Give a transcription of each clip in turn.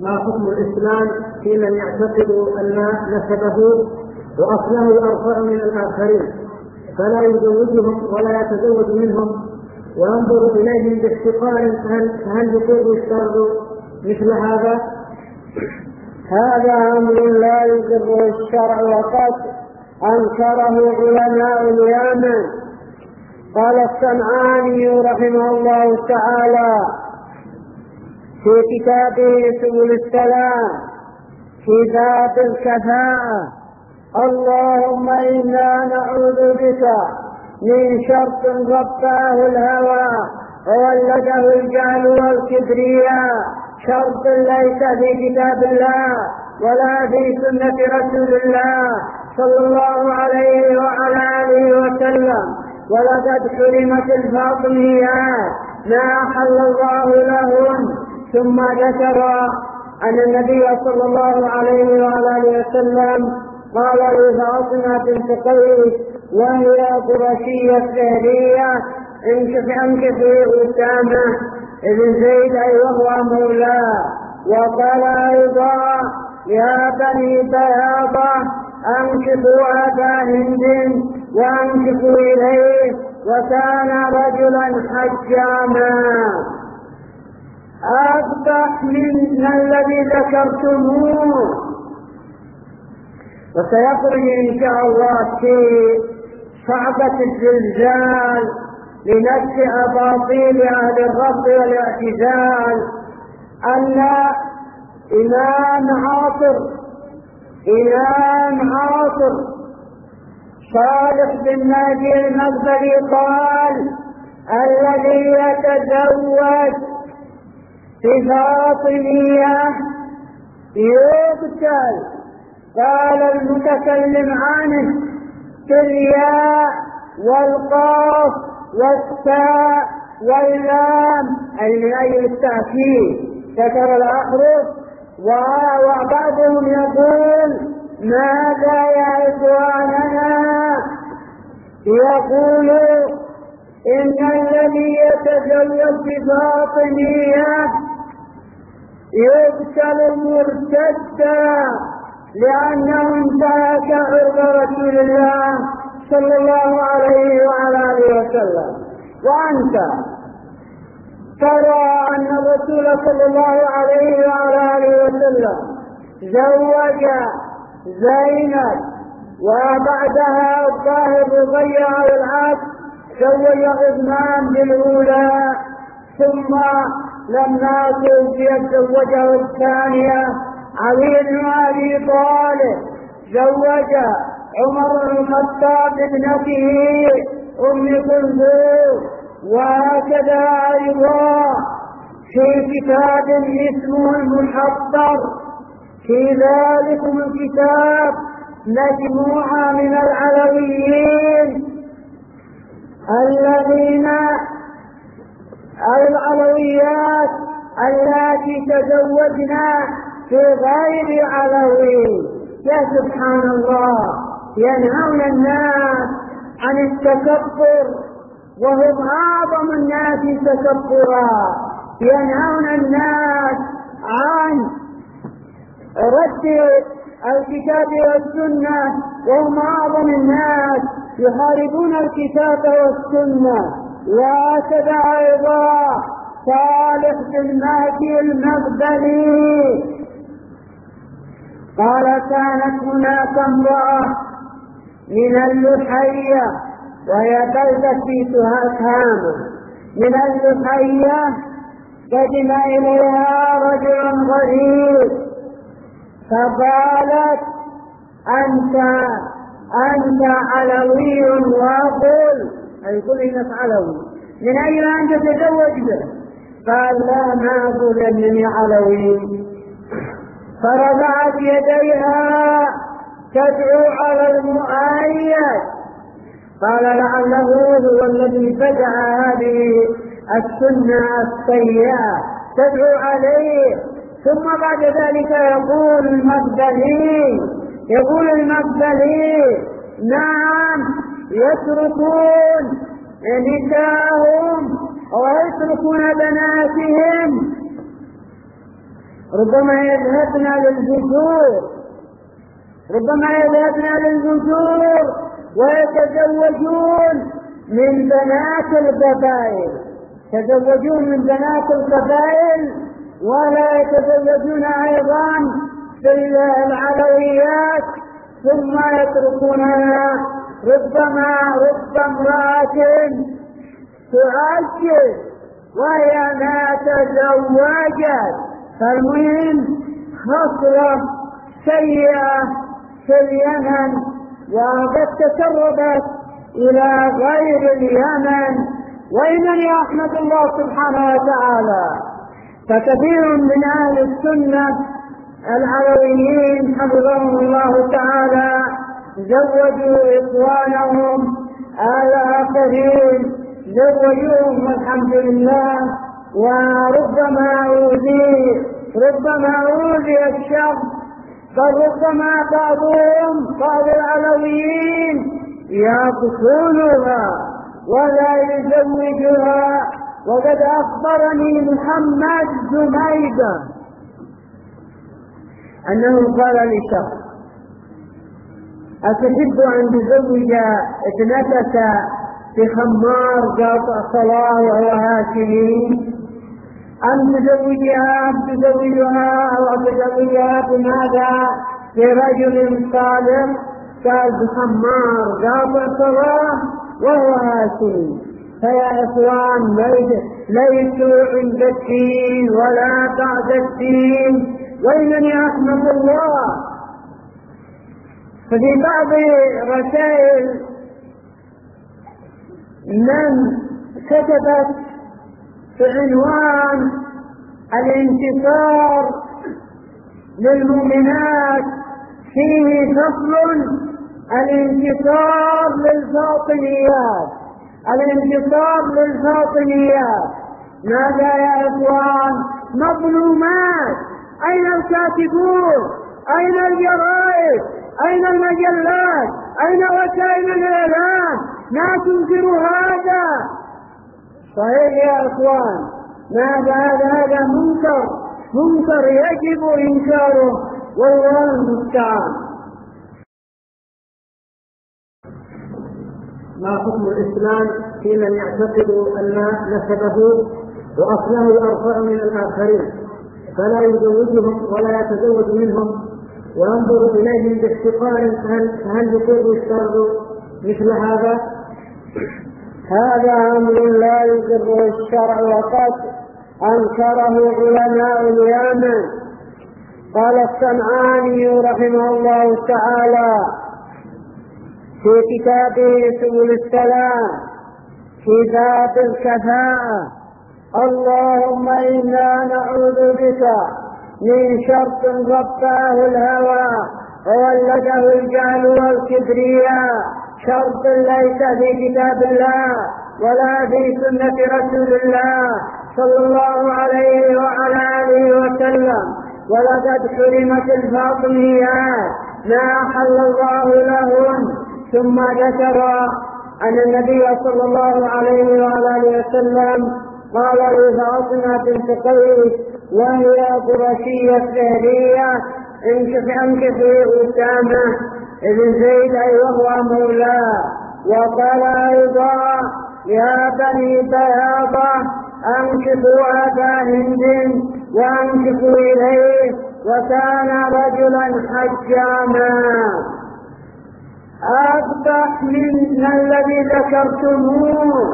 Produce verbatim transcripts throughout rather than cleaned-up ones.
ما حكم الإسلام في من يعتقد أن نسبه وأصله أرفع من الآخرين فلا يزوجهم ولا يتزوج منهم وينظر إليهم باحتقار، فهل يقر الشرع مثل هذا؟ هذا أمر لا يقر الشرع وقد أنكره علماء اليمن. قال الصنعاني رحمه الله تعالى في كتابه سبل السلام في باب الكفاءة: اللهم إنا نعوذ بك من شر غطاه الهوى وولده الجهل والكبرياء، شر ليس في كتاب الله ولا في سنة رسول الله صلى الله عليه وعلى آله وسلم. ولقد حرمت الفاطميات ما أحل الله لهم. ثم ذكر أن النبي صلى الله عليه وعلى آله وسلم قال لفاطمة بنت قيس وهي قرشية فهرية: انكحي أسامة ابن زيد وهو مولاه. وقال أيضا: يا بني بياضة أنكحوا أبا هند وأنكحوا إليه، وكان رجلا حجاما. أقبح من الذي ذكرتموه. وسيخرج إن شاء الله في صعبة الزلزال لنفس أباطيل أهل الرفض والاعتزال أن إمام عاصر إمام عاصر صالح بن ناجي المغزلي قال: الذي يتزوج بفاطمية يقتل. قال المتكلم عنه بالياء والقاف والتاء واللام أي من أجل التأكيد ذكر الأحرف. وبعضهم يقول: ماذا يا إخواننا؟ يقول إن الذي يتزوج بفاطمية يقتل مرتدا لأنه انتهك عرض رسول الله صلى الله عليه وعلى آله وسلم. وأنت ترى أن الرسول صلى الله عليه وعلى آله وسلم زوج زينب وبعدها الظاهر رقية العكس زوج عثمان بالأولى، ثم لما توفيت زوجه الثانية علي بن أبي طالب، زوج عمر بن الخطاب ابنته أم كلثوم. وهكذا أيضا في كتاب اسمه المحضر في ذلك الكتاب مجموعة من العلويين الذين العلويات التي تزوجنا في غير علوي. يا سبحان الله، ينهون الناس عن التكبر وهم أعظم الناس تكبرا، ينهون الناس عن رد الكتاب والسنة وهم أعظم الناس يحاربون الكتاب والسنة. وهكذا أيضا صالح بن مهدي المغزلي قال: كانت هناك امرأة من اللحية، وهي بلدة في سهام من اللحية، قدم إليها رجل غريب فقالت: أنت أنت علوي وقل، أي قل إنك علوي، من أين أنت تتزوج به؟ قال: لا، ما أقول إنني علوي. فرفعت يديها تدعو على المؤيد. قال: لعله هو الذي بدأ هذه السنة السيئة، تدعو عليه. ثم بعد ذلك يقول المغزلي يقول المغزلي: نعم، يتركون نساءهم ويتركون بناتهم ربما يذهبن للفجور ربما يذهبن للفجور ويتزوجون من بنات القبائل يتزوجون من بنات القبائل ولا يتزوجون أيضا بالعلويات ثم يتركونها. ربما رب امرأة تعجز وهي ما تزوجت. فالمهم خصلة سيئة في اليمن وقد تسربت إلى غير اليمن، وإنني أحمد الله سبحانه وتعالى. فكثير من أهل السنة العلويين حفظهم الله تعالى زوجوا إخوانهم الآخرين زوجوهم والحمد لله. وربما أوذي ربما أوذي الشخص، بل ربما بعضهم بعض العلويين يقتلها ولا يزوجها. وقد أخبرني محمد زميدة أنه قال لشخص: أتحب أن تزوج ابنتك بخمار قاطع صلاة وهو هاشمي، أم تزوجها أم تزوجها أو تزوجها بماذا برجل صالح؟ قال: بخمار قاطع صلاة وهو هاشمي. فيا إخوان، ليسوا عند الدين ولا بعد الدين، وإنني أحمد الله. ففي بعض رسائل من كتبت بعنوان الانتصار للمؤمنات فيه فصل: الانتصار للفاطميات الانتصار للفاطميات. ماذا يا إخوان؟ مظلومات. أين الكاتبون؟ أين الجرائد؟ أين المجلات؟ أين وسائل الإعلام؟ ما تنكر هذا. صحيح يا إخوان، ماذا هذا؟ هذا منكر منكر يجب إنكاره، والله المستعان. ما حكم الإسلام في من يعتقد أن نسبه وأصله أرفع من الآخرين فلا يزوجهم ولا يتزوج منهم وينظر إليهم باحتقار؟ هل يقر الشرع مثل هذا؟ هذا أمر لا يقره الشرع، وقد أنكره علماء اليمن. قال الصنعاني رحمه الله تعالى في كتابه سبل السلام في باب الكفاءة: اللهم إنا نعوذ بك من شر غطاه الهوى وولده الجهل والكبرياء، شر ليس في كتاب الله ولا في سنة رسول الله صلى الله عليه وعلى آله وسلم. ولقد حرمت الفاطميات ما أحل الله لهن. ثم ذكر أن النبي صلى الله عليه وعلى آله وسلم قال لفاطمة بنت قيس وهي قرشية فهرية: انكحي أسامة ابن زيد أي وهو مولاه. وقال أيضا: يا بني بياضة أنكحوا أبا هند وأنكحوا إليه، وكان رجلا حجاما. أقبح من الذي ذكرتموه.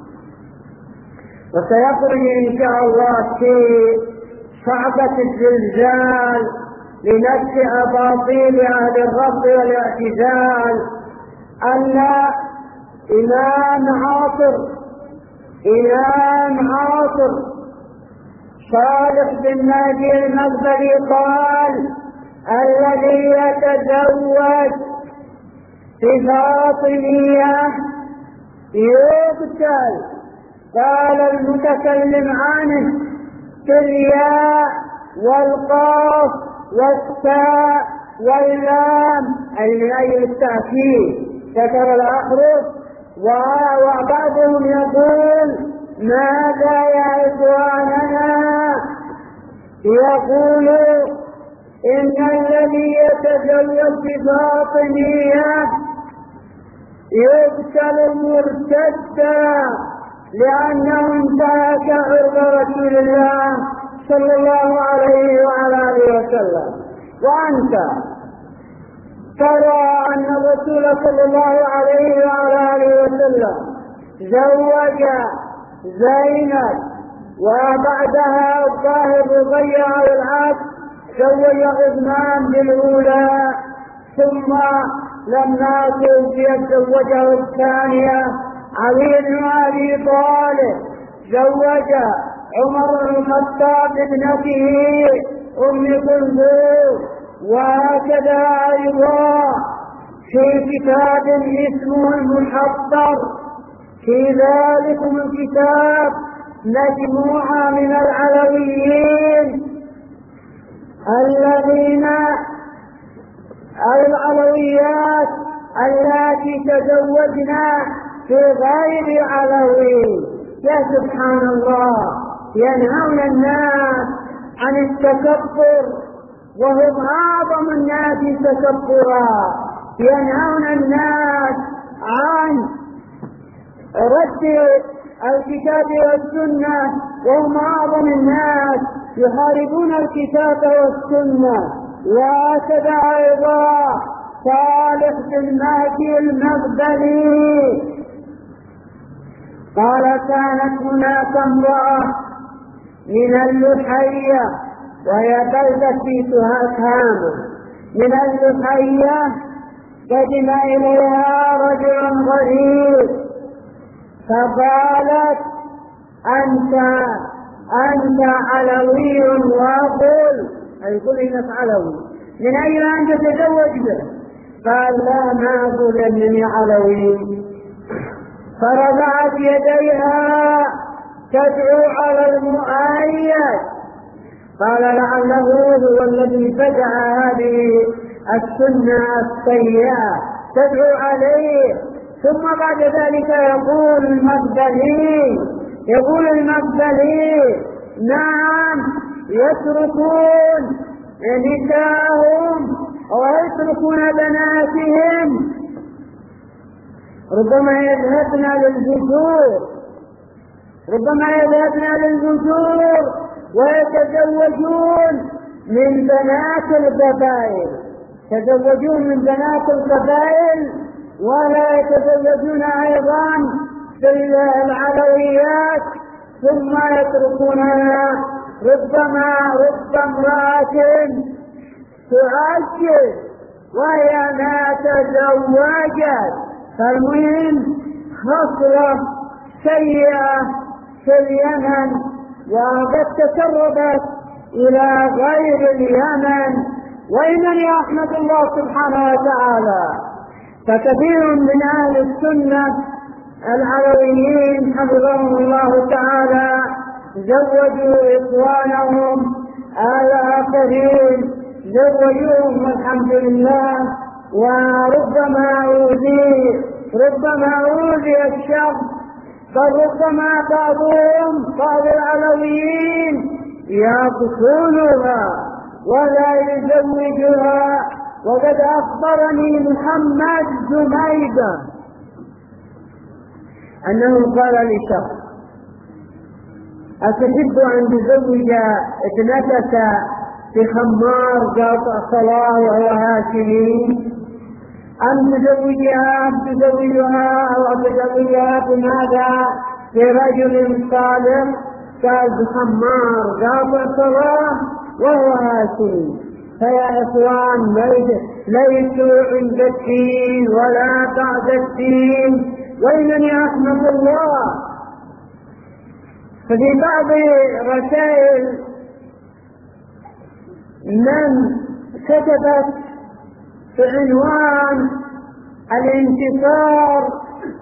وسيخرج إن شاء الله في صعبة الزلزال لنفس أباطيل أهل الرفض والاعتزال أن إمام عاصر إمام عاصر صالح بن ناجي المغزلي قال: الذي يتزوج بفاطمية يقتل. قال المتكلم عنه بالياء والقاف والتاء واللام أي من أجل التأكيد ذكر الأحرف. وبعضهم يقول: ماذا يا إخواننا يقول إن الذي يتزوج بفاطمية يقتل مرتدا لأنه انتهك عرض رسول الله صلى الله عليه وعلى آله وسلم. وأنت ترى أن الرسول صلى الله عليه وعلى آله وسلم زوج زينب وبعدها الظاهر رقية أو العكس زوج عثمان بالأولى، ثم لما توفيت زوجه الثانية علي بن أبي طالب، زوج عمر بن الخطاب ابنته أم كلثوم. وهكذا أيضا في كتاب اسمه المحضر، في ذلك الكتاب مجموعة من العلويين الذين العلويات التي تزوجنا في غير علوي. يا سبحان الله، ينهون الناس عن التكبر وهم أعظم الناس تكبرا، ينهون الناس عن رد الكتاب والسنة وهم أعظم الناس يحاربون الكتاب والسنة. وهكذا أيضا صالح بن مهدي المغدلي قال كانت هناك امرأة من اللحية، وهي بلدة في سهام من اللحية، قدم إليها رجل غريب فقالت أنت أنت علوي وقل، أي قل إنك علوي، من أين أنت تزوج به؟ قال لا، ما أقول إنني علوي. فرفعت يديها تدعو على المؤيد، قال لعله هو الذي بدع هذه السنة السيئة تدعو عليه. ثم بعد ذلك يقول المغدلي يقول المغدلي نعم يتركون نساءهم ويتركون بناتهم، ربما يذهبن للفجور ربما يذهبن للفجور ويتزوجون من بنات القبائل يتزوجون من بنات القبائل ولا يتزوجون أيضا بالعلويات، ثم يتركونها. ربما رب امرأة تعجل وهي ما تزوجت. فالمهم خصلة سيئة في اليمن، وقد تسربت إلى غير اليمن، وإنني أحمد الله سبحانه وتعالى. فكثير من أهل السنة العلويين حفظهم الله تعالى زوجوا إخوانهم الآخرين، زوجوهم والحمد لله. وربما أوذي ربما أوذي الشخص، بل ربما بعضهم بعض العلويين يقتلها ولا يزوجها. وقد أخبرني محمد زميدة أنه قال لشخص أتحب أن تزوج ابنتك بخمار قاطع صلاة وهو هاشمي، أم تزوجها أم تزوجها أو تزوجها بماذا برجل صالح؟ قال بخمار قاطع صلاة وهو هاشمي. فيا إخوان ليسوا عند الدين ولا بعد الدين، وإنني أحمد الله. ففي بعض رسائل من كتبت بعنوان الانتصار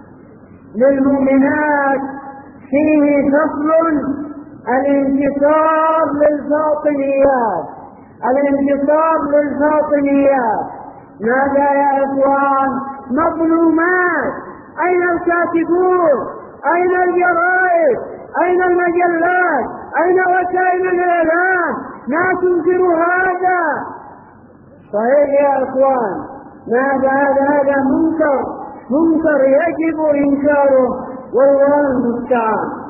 للمؤمنات فيه فصل الانتصار للفاطميات الانتصار للفاطميات. ماذا يا إخوان؟ مظلومات. أين الكاتبون؟ أين الجرائد؟ أين المجلات؟ أين وسائل الإعلام؟ ما تنكر هذا. صحيح يا اخوان، ماذا هذا هذا منكر منكر يجب انكاره، والله المستعان.